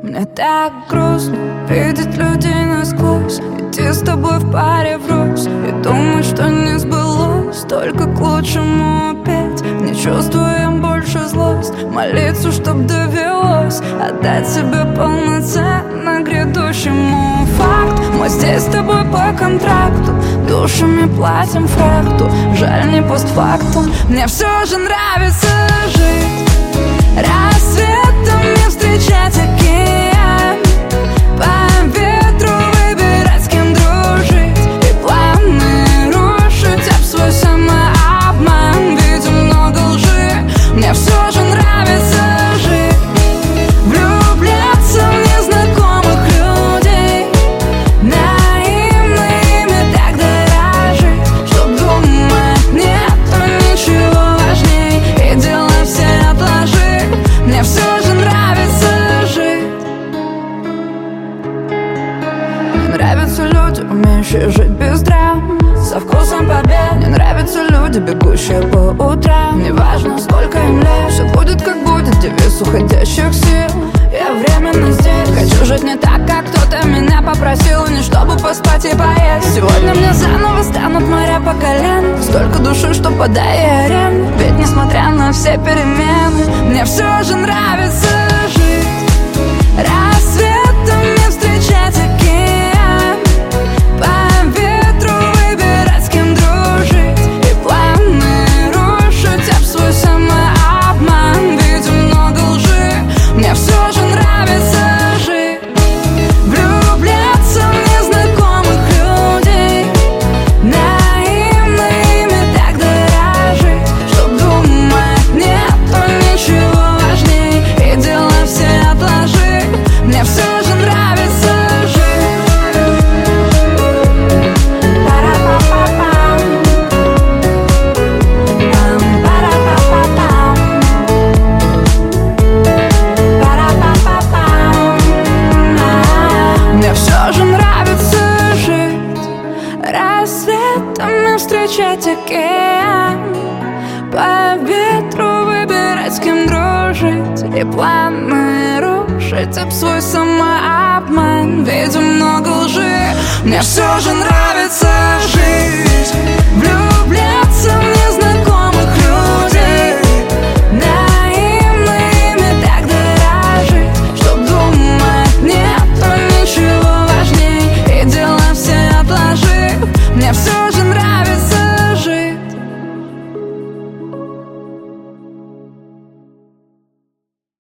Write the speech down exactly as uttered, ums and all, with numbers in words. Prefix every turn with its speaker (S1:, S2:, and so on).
S1: Мне так грустно видеть людей насквозь, идти с тобой в паре врозь и думать, что не сбылось, только к лучшему опять. Не чувствуем больше злость, молиться, чтоб довелось отдать себе полноценно грядущему факт. Мы здесь с тобой по контракту, душами платим фрахту, жаль не постфактум. Мне все же нравится жить, рассветом не встречать океан, по ветру выбирать, с кем дружить, и планы рушить об свой самообман. Видим много лжи, мне все же нравится жить, влюбляться в незнакомых людей, наивно ими так дорожить, чтоб думать нету ничего важней, и дела все отложи. Мне все же нравится жить. Мне нравятся люди, умеющие жить без драм, со вкусом побед. Мне нравятся люди, бегущие по утрам. Неважно, сколько им лет, все будет как будет, девиз уходящих сил. Я временно здесь, хочу жить не так, как кто-то меня попросил, не чтобы поспать и поесть. Сегодня мне заново станут моря по колено, столько души, что подай аренду. Ведь несмотря на все перемены, мне все же нравится жить, рассветом не встречать океан, по ветру выбирать, с кем дружить, и планы рушить об свой самообман. Видим много лжи, мне все же нравится жить, влюбляться в незнакомых людей, наивно ими так дорожить, чтоб думать нету ничего важней, и дела все отложи. Мне все же нравится жить. Пара-па-па-пам, пам-пара-па-па-пам, пара-па-па-пам. Мне все же нравится жить, рассветом не встречать океан, по ветру выбирать, с кем дружить, и планы рушить об свой самообман. Видим много лжи, мне все же нравится жить,